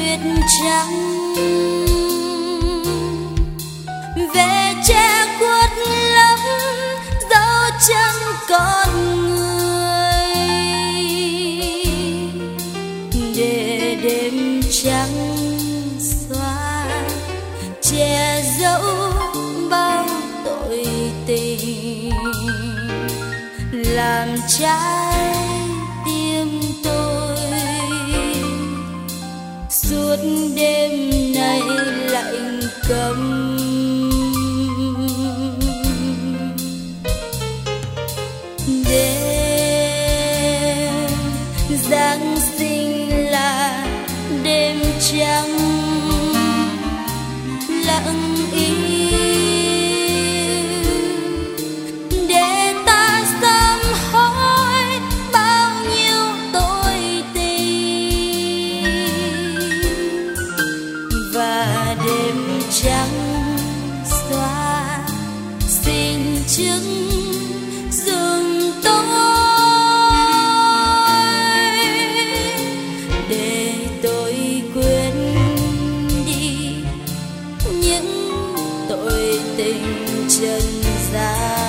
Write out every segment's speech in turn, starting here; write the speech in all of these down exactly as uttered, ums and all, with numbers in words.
tuyết trắng về che khuất lấp dấu chân con người, để đêm trắng xóa che giấu bao tội tình, làm trái tim tôi suốt đêm nay lạnh câm. Đêm Giáng sinh là đêm trắng lặng im để ta sám hối bao nhiêu tội tình, và đêm trắng xóa xin chứng giường tôi để tôi quên đi những tội tình trần gian.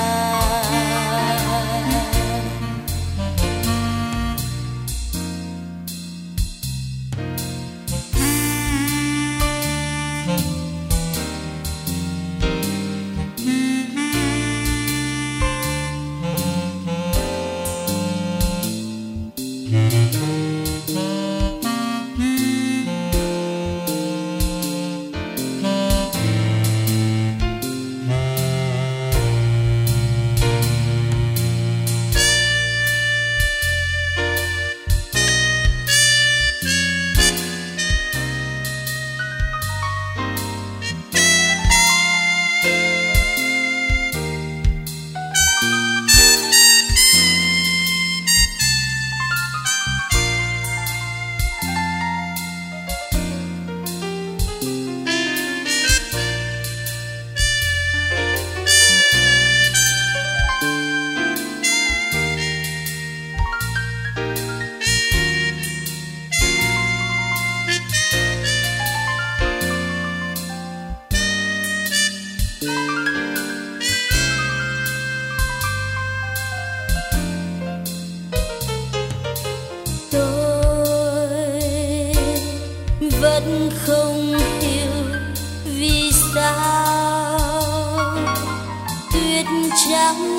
Vẫn không hiểu vì sao tuyết trắng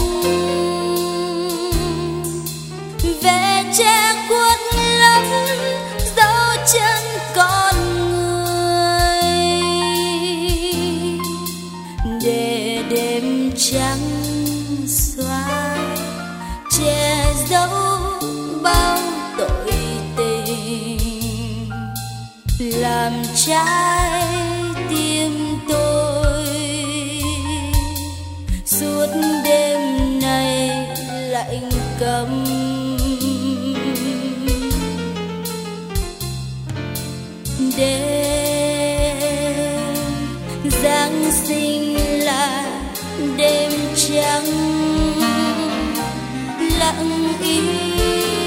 về che khuất lấp dấu chân con người, để đêm trắng xóa che giấu bao tội tình, làm trái tim tôi suốt đêm nay lạnh câm. Đêm Giáng sinh là đêm trắng lặng im